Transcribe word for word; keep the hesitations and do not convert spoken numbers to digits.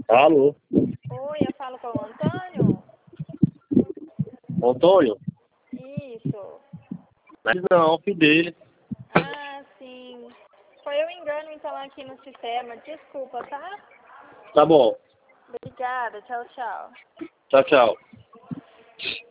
Alô? Oi, eu falo com o Antônio? Antônio? Isso. Mas não, filho dele. Ah, sim. Foi um engano, então, aqui no sistema. Desculpa, tá? Tá bom. Obrigada. Tchau, tchau. Tchau, tchau.